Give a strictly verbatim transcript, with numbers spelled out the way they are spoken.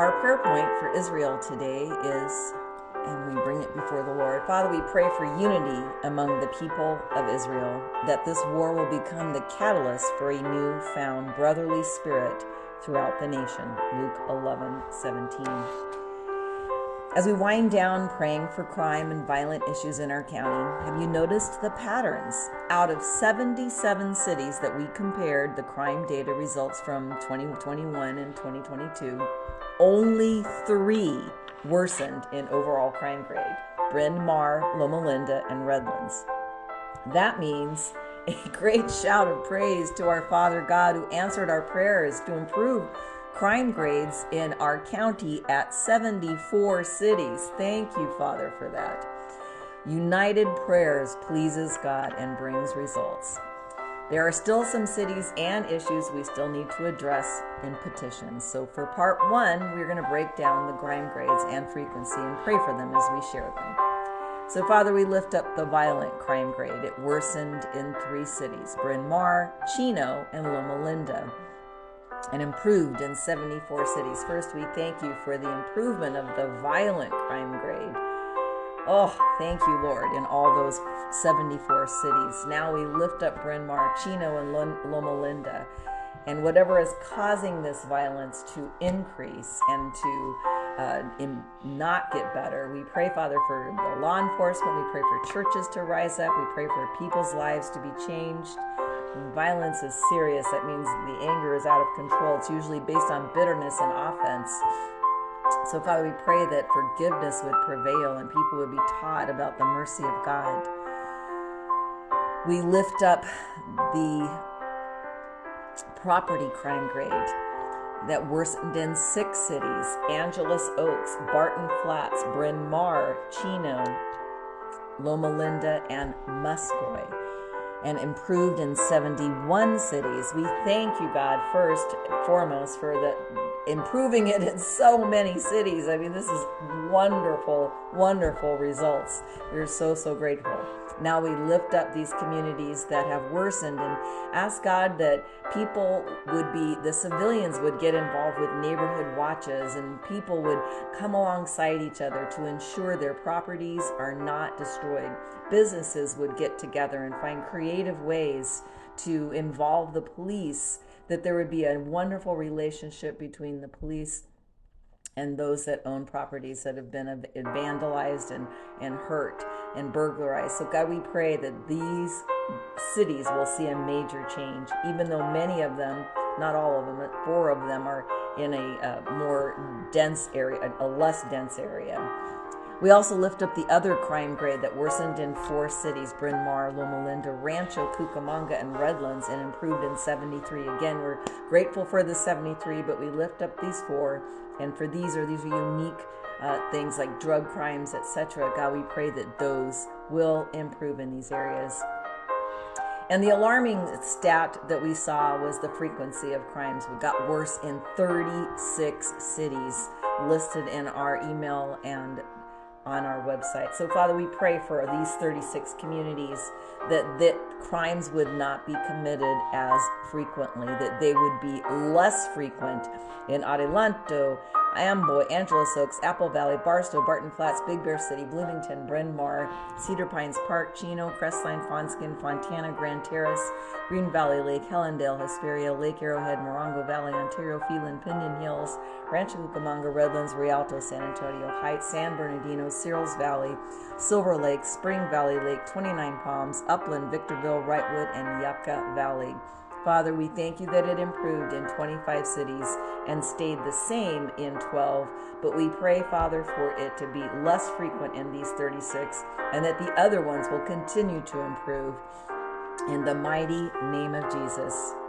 Our prayer point for Israel today is, and we bring it before the Lord. Father, we pray for unity among the people of Israel, that this war will become the catalyst for a new-found brotherly spirit throughout the nation. Luke eleven seventeen. As we wind down praying for crime and violent issues in our county, have you noticed the patterns? Out of seventy-seven cities that we compared the crime data results from twenty twenty-one and twenty twenty-two, only three worsened in overall crime grade: Bryn Mawr, Loma Linda, and Redlands. That means a great shout of praise to our Father God, who answered our prayers to improve crime grades in our county at seventy-four cities. Thank you, Father, for that. United prayers pleases God and brings results. There are still some cities and issues we still need to address in petitions. So for part one, we're going to break down the crime grades and frequency and pray for them as we share them. So Father, we lift up the violent crime grade. It worsened in three cities: Bryn Mawr, Chino, and Loma Linda, and improved in seventy-four cities. First, we thank you for the improvement of the violent crime grade. Oh, thank you, Lord, in all those seventy-four cities. Now we lift up Bryn Mawr, Chino, and Loma Linda, and whatever is causing this violence to increase and to uh, in, not get better. We pray, Father, for the law enforcement. We pray for churches to rise up. We pray for people's lives to be changed. When violence is serious, that means the anger is out of control. It's usually based on bitterness and offense. So, Father, we pray that forgiveness would prevail and people would be taught about the mercy of God. We lift up the property crime grade that worsened in six cities: Angeles Oaks, Barton Flats, Bryn Mawr, Chino, Loma Linda, and Muscoy, and improved in seventy-one cities. We thank you, God, first and foremost for the improving it in so many cities. I mean, this is wonderful, wonderful results. We're so, so grateful. Now we lift up these communities that have worsened and ask God that people would be, the civilians would get involved with neighborhood watches, and people would come alongside each other to ensure their properties are not destroyed. Businesses would get together and find creative ways to involve the police, that there would be a wonderful relationship between the police and those that own properties that have been vandalized and, and hurt and burglarized. So God, we pray that these cities will see a major change, even though many of them, not all of them, but four of them are in a uh, more dense area, a less dense area. We also lift up the other crime grade that worsened in four cities: Bryn Mawr, Loma Linda, Rancho Cucamonga, and Redlands, and improved in seventy-three. Again, we're grateful for the seventy-three, but we lift up these four, and for these are these are unique uh, things like drug crimes, et cetera. God, we pray that those will improve in these areas. And the alarming stat that we saw was the frequency of crimes. We got worse in thirty-six cities listed in our email and on our website. So Father, we pray for these thirty-six communities that, that crimes would not be committed as frequently, that they would be less frequent in Adelanto, Amboy, Angeles Oaks, Apple Valley, Barstow, Barton Flats, Big Bear City, Bloomington, Bryn Mawr, Cedar Pines Park, Chino, Crestline, Fawnskin, Fontana, Grand Terrace, Green Valley Lake, Helendale, Hesperia, Lake Arrowhead, Morongo Valley, Ontario, Phelan, Pinion Hills, Rancho Cucamonga, Redlands, Rialto, San Antonio Heights, San Bernardino, Searles Valley, Silver Lake, Spring Valley Lake, twenty-nine Palms, Upland, Victorville, Wrightwood, and Yucca Valley. Father, we thank you that it improved in twenty-five cities and stayed the same in twelve, but we pray, Father, for it to be less frequent in these thirty-six, and that the other ones will continue to improve. In the mighty name of Jesus.